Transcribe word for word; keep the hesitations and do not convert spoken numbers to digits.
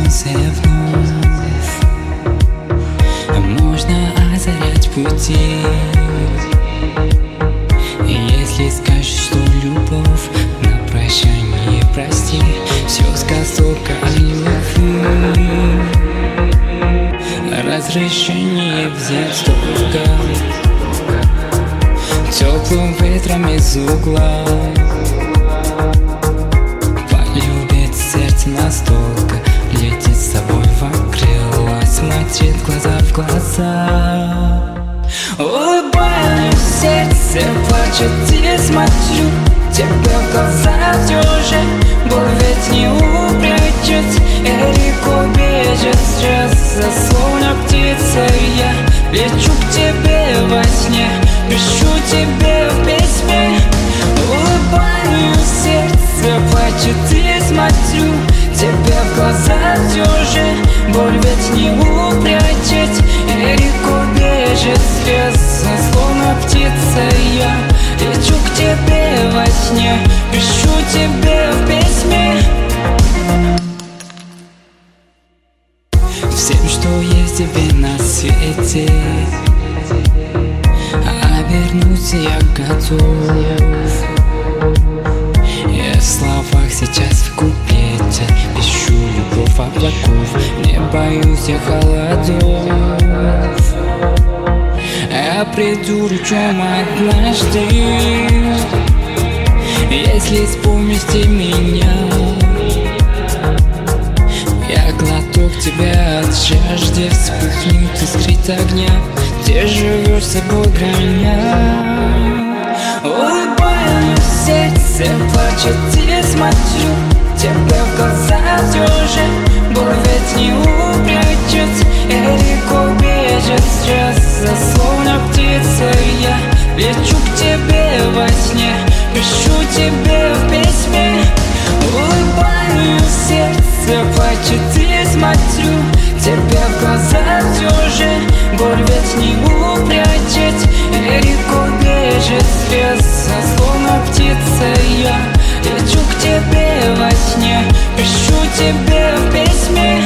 солнце вновь, можно озарять пути. И если скажешь, что любовь на прощание прости, все скажу только о любви. Разрешение взять столько теплым ветром из угла. Полюбит сердце настолько, летит с собой в крыло, смотрит глаза в глаза. Улыбаюсь, сердце плачет, и смотрю тебе в глаза. Все же боль ведь не упрячет, и реку бежит сейчас, словно птица. Я лечу к тебе во сне, пишу тебе в письме. Улыбаюсь, сердце плачет, и смотрю тебе в глаза. Все же боль ведь не упрячет, и реку бежит слеза, словно птица. Я лечу к тебе во сне, пишу тебе в письме. Всем, что есть тебе на свете, обернуться я готов. Я в словах сейчас в куплете ищу любовь облаков, не боюсь я холодов. Я приду ручьем однажды, если вспомните меня. Я глоток тебя от жажды, вспыхнет искрит огня, ты живешь с собой граня. Улыбаюсь, сердце плачет, и смотрю тебе в глаза. Все же боль ведь не упрячет, и реку бежит сейчас, словно птица. Я лечу к тебе во сне, пишу тебе в письме. Улыбаюсь, сердце плачет, и смотрю тебе в глаза. Все же боль ведь не упрячет, и реку бежит слеза, словно птица. Я лечу к тебе во сне, пишу тебе в письме.